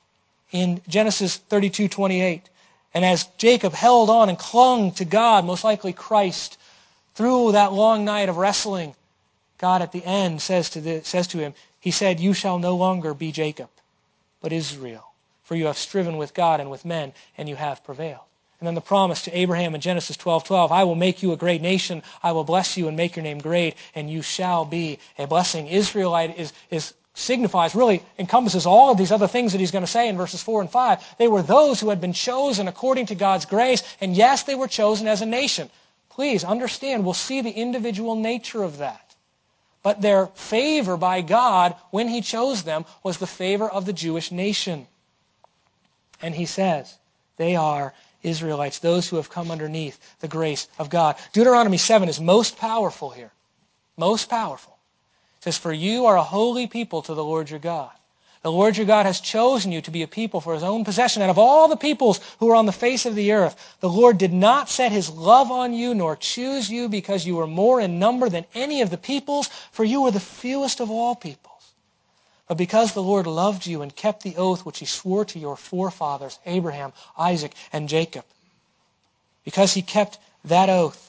Speaker 1: in Genesis 32:28, and as Jacob held on and clung to God, most likely Christ, through that long night of wrestling, God at the end says to him, he said, "You shall no longer be Jacob, but Israel, for you have striven with God and with men, and you have prevailed." And then the promise to Abraham in Genesis 12:12, "I will make you a great nation, I will bless you and make your name great, and you shall be a blessing." Israelite signifies, really encompasses all of these other things that he's going to say in verses 4 and 5. They were those who had been chosen according to God's grace, and yes, they were chosen as a nation. Please understand, we'll see the individual nature of that. But their favor by God, when he chose them, was the favor of the Jewish nation. And he says, they are Israelites, those who have come underneath the grace of God. Deuteronomy 7 is most powerful here. Most powerful. It says, "For you are a holy people to the Lord your God. The Lord your God has chosen you to be a people for his own possession. Out of all the peoples who are on the face of the earth, the Lord did not set his love on you nor choose you because you were more in number than any of the peoples, for you were the fewest of all peoples. But because the Lord loved you and kept the oath which he swore to your forefathers, Abraham, Isaac, and Jacob. Because he kept that oath,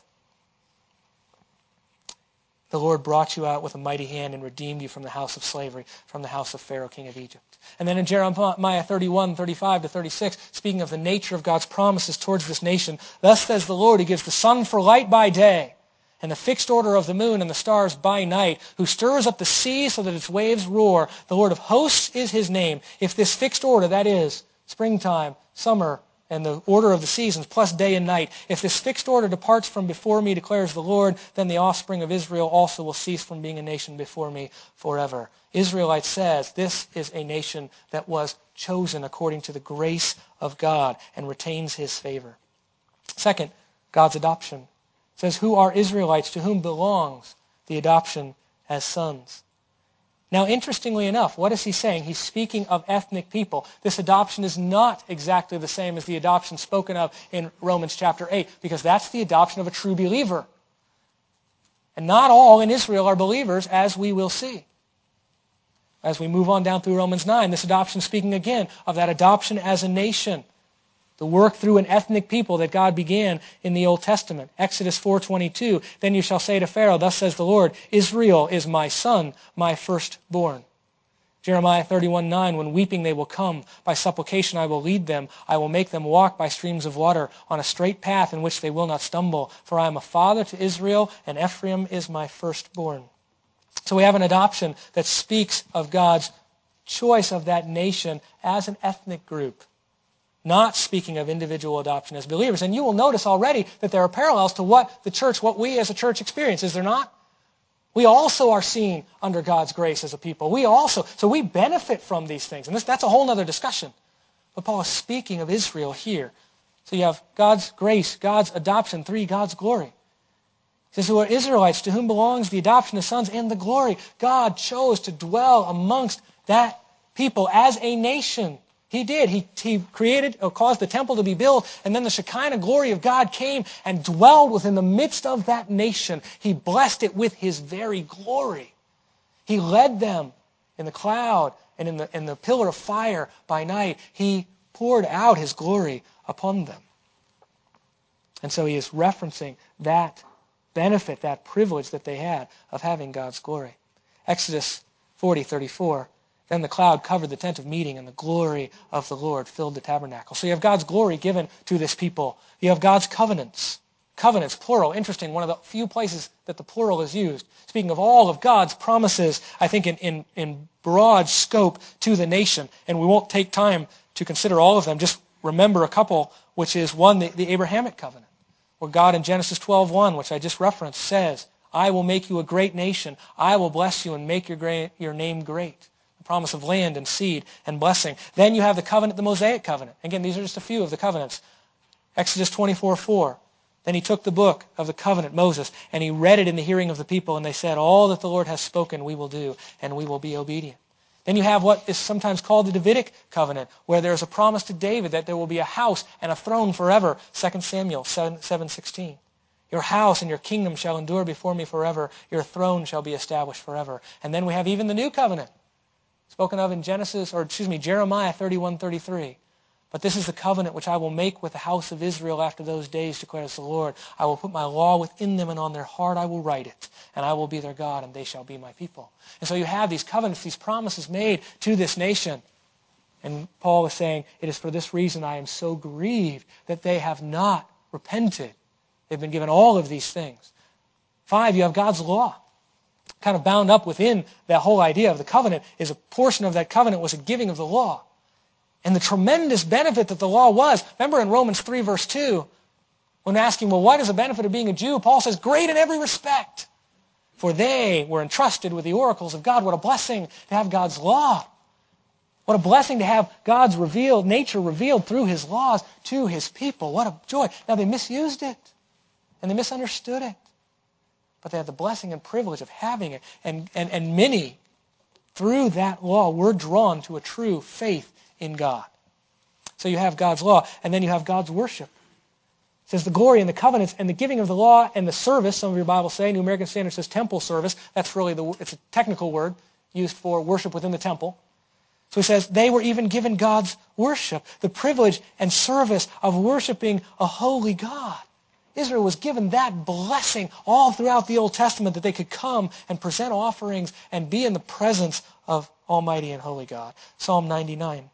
Speaker 1: the Lord brought you out with a mighty hand and redeemed you from the house of slavery, from the house of Pharaoh, king of Egypt." And then in Jeremiah 31:35-36, speaking of the nature of God's promises towards this nation, "Thus says the Lord, who gives the sun for light by day, and the fixed order of the moon and the stars by night, who stirs up the sea so that its waves roar. The Lord of hosts is his name." If this fixed order, that is, springtime, summer, and the order of the seasons, plus day and night, if this fixed order departs from before me, declares the Lord, then the offspring of Israel also will cease from being a nation before me forever. Israelite says this is a nation that was chosen according to the grace of God and retains his favor. Second, God's adoption. It says, "Who are Israelites, to whom belongs the adoption as sons?" Now, interestingly enough, what is he saying? He's speaking of ethnic people. This adoption is not exactly the same as the adoption spoken of in Romans chapter 8, because that's the adoption of a true believer. And not all in Israel are believers, as we will see. As we move on down through Romans 9, this adoption is speaking again of that adoption as a nation. The work through an ethnic people that God began in the Old Testament. Exodus 4:22, "Then you shall say to Pharaoh, thus says the Lord, Israel is my son, my firstborn." Jeremiah 31:9, "When weeping they will come, by supplication I will lead them. I will make them walk by streams of water on a straight path in which they will not stumble. For I am a father to Israel, and Ephraim is my firstborn." So we have an adoption that speaks of God's choice of that nation as an ethnic group, not speaking of individual adoption as believers. And you will notice already that there are parallels to what we as a church experience, is there not? We also are seen under God's grace as a people. So we benefit from these things. And that's a whole other discussion. But Paul is speaking of Israel here. So you have God's grace, God's adoption, 3, God's glory. He says, who are Israelites, to whom belongs the adoption of sons and the glory. God chose to dwell amongst that people as a nation. He did. He created or caused the temple to be built, and then the Shekinah glory of God came and dwelled within the midst of that nation. He blessed it with His very glory. He led them in the cloud and in the pillar of fire by night. He poured out His glory upon them. And so He is referencing that benefit, that privilege that they had of having God's glory. Exodus 40:34. Then the cloud covered the tent of meeting, and the glory of the Lord filled the tabernacle. So you have God's glory given to this people. You have God's covenants. Covenants, plural. Interesting, one of the few places that the plural is used. Speaking of all of God's promises, I think in broad scope to the nation. And we won't take time to consider all of them. Just remember a couple, which is one, the Abrahamic covenant, where God in Genesis 12:1, which I just referenced, says, I will make you a great nation. I will bless you and make your name great. Promise of land and seed and blessing. Then you have the covenant, the Mosaic covenant. Again, these are just a few of the covenants. Exodus 24:4. Then he took the book of the covenant, Moses, and he read it in the hearing of the people, and they said, all that the Lord has spoken we will do, and we will be obedient. Then you have what is sometimes called the Davidic covenant, where there is a promise to David that there will be a house and a throne forever. 2 Samuel 7:16. Your house and your kingdom shall endure before me forever. Your throne shall be established forever. And then we have even the new covenant, spoken of in Jeremiah 31:33. But this is the covenant which I will make with the house of Israel after those days, declares the Lord. I will put my law within them, and on their heart I will write it. And I will be their God, and they shall be my people. And so you have these covenants, these promises made to this nation. And Paul is saying, it is for this reason I am so grieved that they have not repented. They've been given all of these things. 5, you have God's law. Kind of bound up within that whole idea of the covenant is a portion of that covenant was a giving of the law. And the tremendous benefit that the law was. Remember in Romans 3 verse 2, when asking, well, what is the benefit of being a Jew? Paul says, great in every respect. For they were entrusted with the oracles of God. What a blessing to have God's law. What a blessing to have God's nature revealed through His laws to His people. What a joy. Now they misused it. And they misunderstood it. But they had the blessing and privilege of having it. And many, through that law, were drawn to a true faith in God. So you have God's law, and then you have God's worship. It says the glory and the covenants and the giving of the law and the service, some of your Bibles say, New American Standard says temple service. That's really it's a technical word used for worship within the temple. So he says they were even given God's worship, the privilege and service of worshiping a holy God. Israel was given that blessing all throughout the Old Testament that they could come and present offerings and be in the presence of Almighty and Holy God. Psalm 99,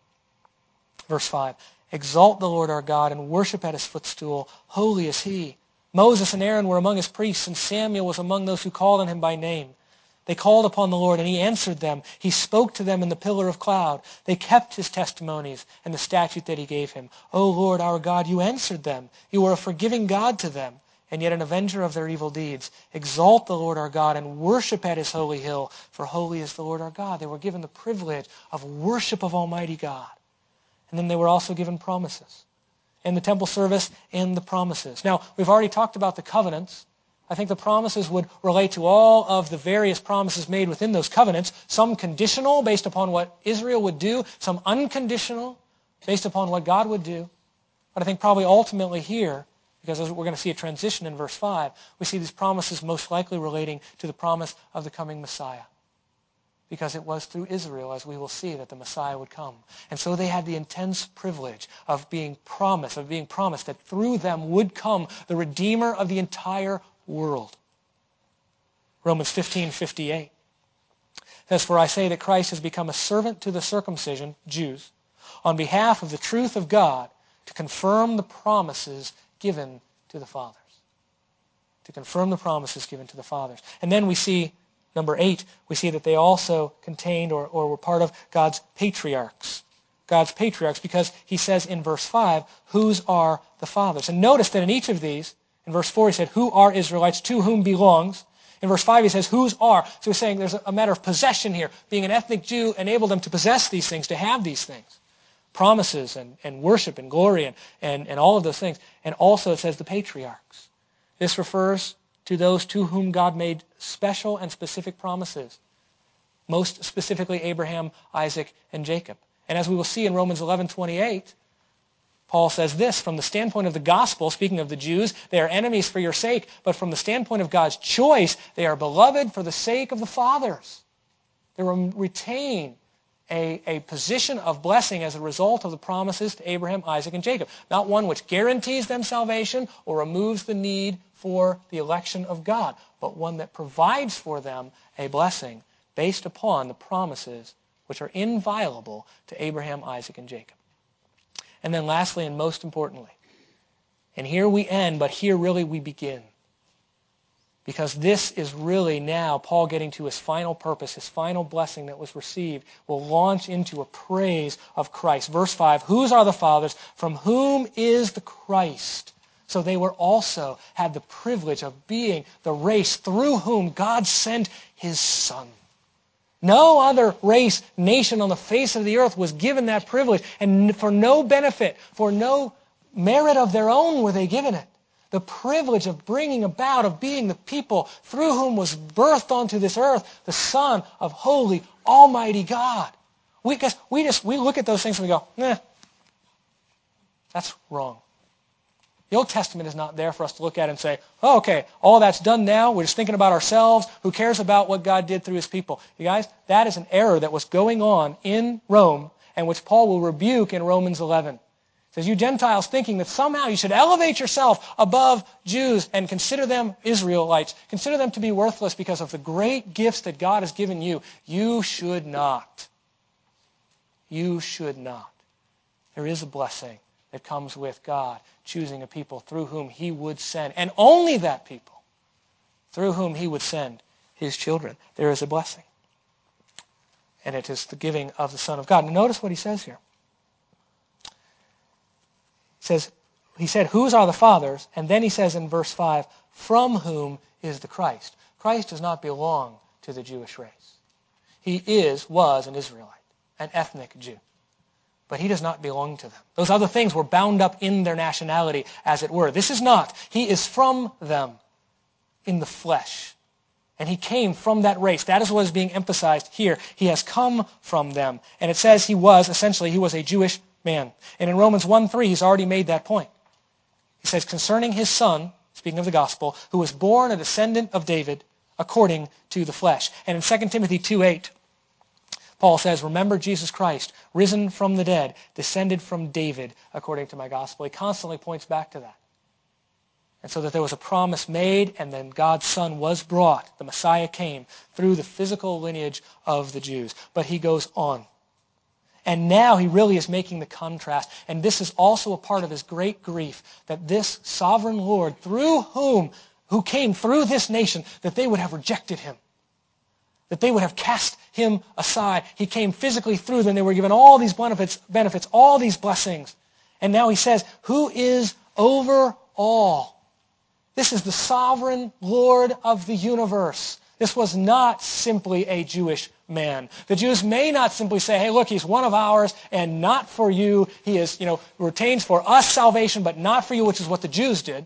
Speaker 1: verse 5. Exalt the Lord our God and worship at His footstool. Holy is He. Moses and Aaron were among His priests, and Samuel was among those who called on Him by name. They called upon the Lord, and He answered them. He spoke to them in the pillar of cloud. They kept His testimonies and the statute that He gave Him. O Lord our God, You answered them. You were a forgiving God to them, and yet an avenger of their evil deeds. Exalt the Lord our God and worship at His holy hill, for holy is the Lord our God. They were given the privilege of worship of Almighty God. And then they were also given promises. And the temple service and the promises. Now, we've already talked about the covenants. I think the promises would relate to all of the various promises made within those covenants, some conditional based upon what Israel would do, some unconditional based upon what God would do. But I think probably ultimately here, because as we're going to see a transition in verse 5, we see these promises most likely relating to the promise of the coming Messiah. Because it was through Israel, as we will see, that the Messiah would come. And so they had the intense privilege of being promised that through them would come the Redeemer of the entire world. Romans 15:58 says, for I say that Christ has become a servant to the circumcision, Jews, on behalf of the truth of God, to confirm the promises given to the fathers. To confirm the promises given to the fathers. And then we see, number 8, we see that they also contained or were part of God's patriarchs. God's patriarchs, because he says in verse 5, whose are the fathers? And notice that in each of these, in verse 4 he said, who are Israelites, to whom belongs. In verse 5 he says, whose are? So he's saying there's a matter of possession here. Being an ethnic Jew enabled them to possess these things, to have these things. Promises and worship and glory and all of those things. And also it says the patriarchs. This refers to those to whom God made special and specific promises. Most specifically Abraham, Isaac, and Jacob. And as we will see in Romans 11:28, Paul says this, from the standpoint of the gospel, speaking of the Jews, they are enemies for your sake, but from the standpoint of God's choice, they are beloved for the sake of the fathers. They retain a position of blessing as a result of the promises to Abraham, Isaac, and Jacob. Not one which guarantees them salvation or removes the need for the election of God, but one that provides for them a blessing based upon the promises which are inviolable to Abraham, Isaac, and Jacob. And then lastly, and most importantly, and here we end, but here really we begin. Because this is really now Paul getting to his final purpose, his final blessing that was received, will launch into a praise of Christ. Verse 5, whose are the fathers? From whom is the Christ? So they were also had the privilege of being the race through whom God sent his Son. No other race, nation on the face of the earth was given that privilege, and for no benefit, for no merit of their own were they given it. The privilege of bringing about, of being the people through whom was birthed onto this earth, the Son of holy, almighty God. We look at those things and we go, that's wrong. The Old Testament is not there for us to look at and say, oh, okay, all that's done now. We're just thinking about ourselves. Who cares about what God did through his people? You guys, that is an error that was going on in Rome and which Paul will rebuke in Romans 11. It says, you Gentiles thinking that somehow you should elevate yourself above Jews and consider them Israelites, consider them to be worthless because of the great gifts that God has given you. You should not. You should not. There is a blessing that comes with God choosing a people through whom he would send, and only that people, through whom he would send his children. There is a blessing. And it is the giving of the Son of God. And notice what he says here. He said, whose are the fathers? And then he says in verse 5, from whom is the Christ? Christ does not belong to the Jewish race. He was an Israelite, an ethnic Jew. But he does not belong to them. Those other things were bound up in their nationality, as it were. This is not. He is from them in the flesh. And he came from that race. That is what is being emphasized here. He has come from them. And it says he was a Jewish man. And in Romans 1:3, he's already made that point. He says, concerning his Son, speaking of the gospel, who was born a descendant of David according to the flesh. And in 2 Timothy 2:8, Paul says, remember Jesus Christ, risen from the dead, descended from David according to my gospel. He constantly points back to that. And so that there was a promise made, and then God's Son was brought. The Messiah came through the physical lineage of the Jews. But he goes on. And now he really is making the contrast. And this is also a part of his great grief, that this sovereign Lord, who came through this nation, that they would have rejected him. That they would have cast him aside. He came physically through them. They were given all these benefits, all these blessings. And now he says, who is over all? This is the sovereign Lord of the universe. This was not simply a Jewish man. The Jews may not simply say, hey, look, he's one of ours and not for you. He is, retains for us salvation, but not for you, which is what the Jews did.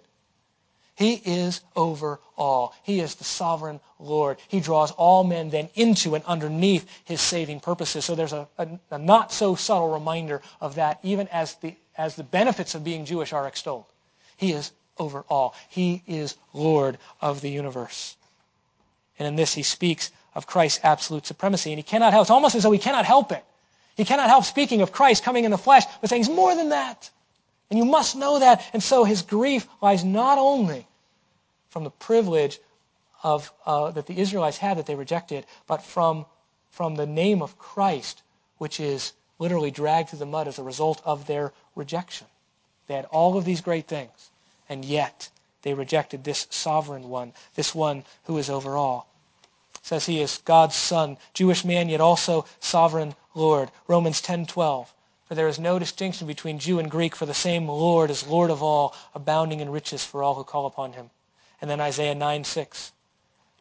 Speaker 1: He is over all. He is the sovereign Lord. He draws all men then into and underneath his saving purposes. So there's a not so subtle reminder of that, even as the benefits of being Jewish are extolled. He is over all. He is Lord of the universe. And in this he speaks of Christ's absolute supremacy. And he cannot help. It's almost as though he cannot help it. He cannot help speaking of Christ coming in the flesh, but saying he's more than that. And you must know that. And so his grief lies not only from the privilege of that the Israelites had that they rejected, but from the name of Christ, which is literally dragged through the mud as a result of their rejection. They had all of these great things, and yet they rejected this sovereign one, this one who is over all. It says he is God's Son, Jewish man, yet also sovereign Lord. Romans 10:12. For there is no distinction between Jew and Greek, for the same Lord is Lord of all, abounding in riches for all who call upon him. And then Isaiah 9:6.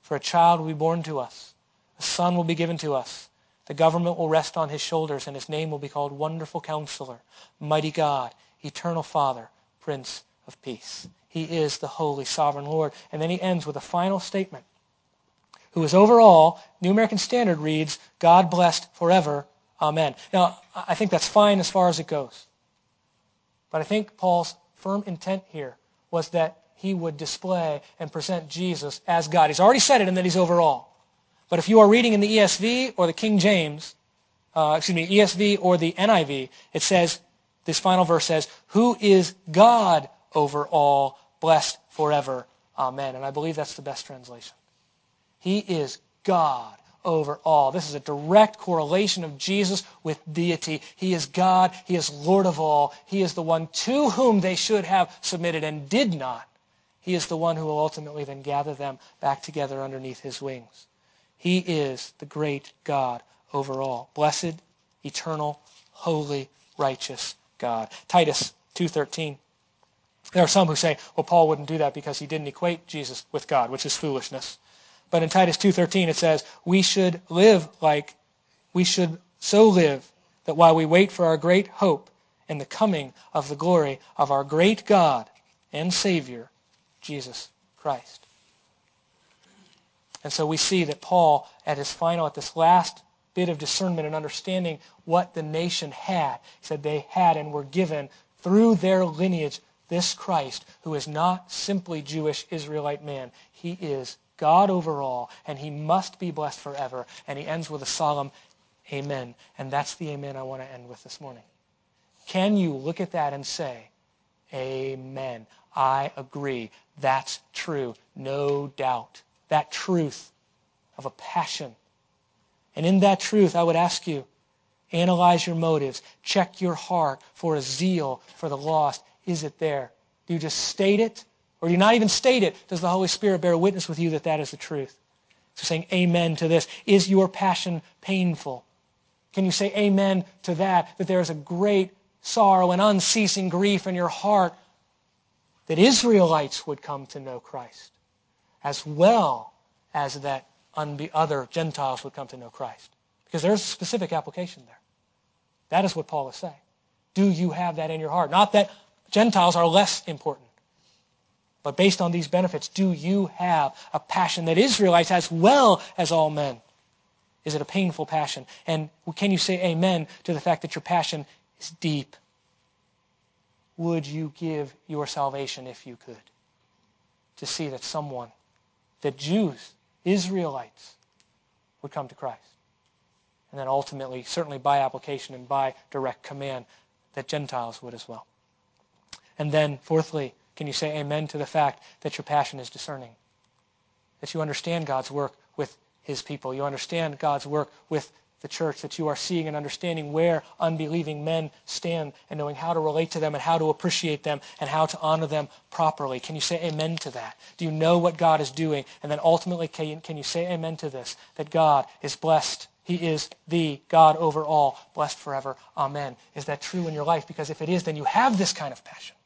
Speaker 1: For a child will be born to us, a son will be given to us. The government will rest on his shoulders, and his name will be called Wonderful Counselor, Mighty God, Eternal Father, Prince of Peace. He is the Holy Sovereign Lord. And then he ends with a final statement. Who is over all, New American Standard reads, God blessed forever. Amen. Now, I think that's fine as far as it goes. But I think Paul's firm intent here was that he would display and present Jesus as God. He's already said it and that he's over all. But if you are reading in the ESV or the King James, ESV or the NIV, it says, this final verse says, who is God over all, blessed forever. Amen. And I believe that's the best translation. He is God over all. This is a direct correlation of Jesus with deity. He is God. He is Lord of all. He is the one to whom they should have submitted and did not. He is the one who will ultimately then gather them back together underneath his wings. He is the great God over all. Blessed, eternal, holy, righteous God. Titus 2:13. There are some who say, well, Paul wouldn't do that because he didn't equate Jesus with God, which is foolishness. But in Titus 2:13 it says, we should so live that while we wait for our great hope and the coming of the glory of our great God and Savior, Jesus Christ. And so we see that Paul, at this last bit of discernment and understanding what the nation had, he said they had and were given through their lineage this Christ, who is not simply Jewish Israelite man. He is God over all, and he must be blessed forever. And he ends with a solemn amen. And that's the amen I want to end with this morning. Can you look at that and say, amen? I agree. That's true. No doubt. That truth of a passion. And in that truth, I would ask you, analyze your motives. Check your heart for a zeal for the lost. Is it there? Do you just state it? Or do you not even state it? Does the Holy Spirit bear witness with you that that is the truth? So saying amen to this. Is your passion painful? Can you say amen to that there is a great sorrow and unceasing grief in your heart that Israelites would come to know Christ, as well as that other Gentiles would come to know Christ? Because there's a specific application there. That is what Paul is saying. Do you have that in your heart? Not that Gentiles are less important, but based on these benefits, do you have a passion that Israelites as well as all men? Is it a painful passion? And can you say amen to the fact that your passion is deep? Would you give your salvation, if you could, to see that Jews, Israelites, would come to Christ? And then ultimately, certainly by application and by direct command, that Gentiles would as well. And then, fourthly, can you say amen to the fact that your passion is discerning? That you understand God's work with his people. You understand God's work with the church, that you are seeing and understanding where unbelieving men stand and knowing how to relate to them and how to appreciate them and how to honor them properly. Can you say amen to that? Do you know what God is doing? And then ultimately, can you say amen to this? That God is blessed. He is the God over all, blessed forever. Amen. Is that true in your life? Because if it is, then you have this kind of passion.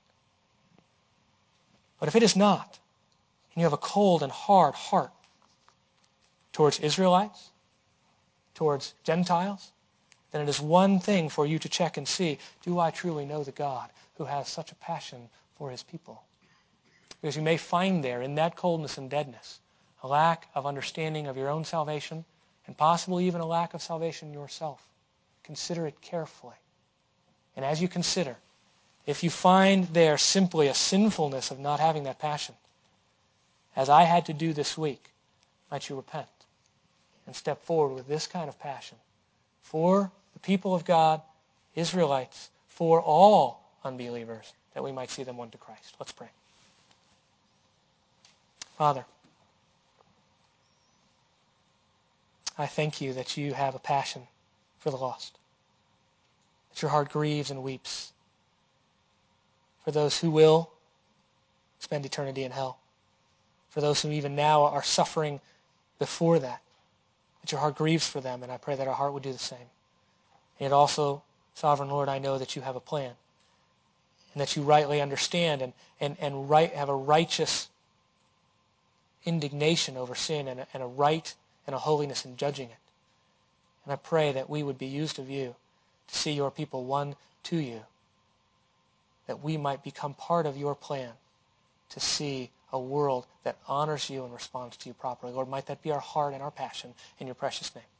Speaker 1: But if it is not, and you have a cold and hard heart towards Israelites, towards Gentiles, then it is one thing for you to check and see, do I truly know the God who has such a passion for his people? Because you may find there, in that coldness and deadness, a lack of understanding of your own salvation, and possibly even a lack of salvation yourself. Consider it carefully. And as you consider, if you find there simply a sinfulness of not having that passion, as I had to do this week, might you repent and step forward with this kind of passion for the people of God, Israelites, for all unbelievers, that we might see them won to Christ. Let's pray. Father, I thank you that you have a passion for the lost, that your heart grieves and weeps for those who will spend eternity in hell, for those who even now are suffering before that your heart grieves for them, and I pray that our heart would do the same. And also, Sovereign Lord, I know that you have a plan, and that you rightly understand and have a righteous indignation over sin and a right and a holiness in judging it. And I pray that we would be used of you to see your people won to you, that we might become part of your plan to see a world that honors you and responds to you properly. Lord, might that be our heart and our passion in your precious name.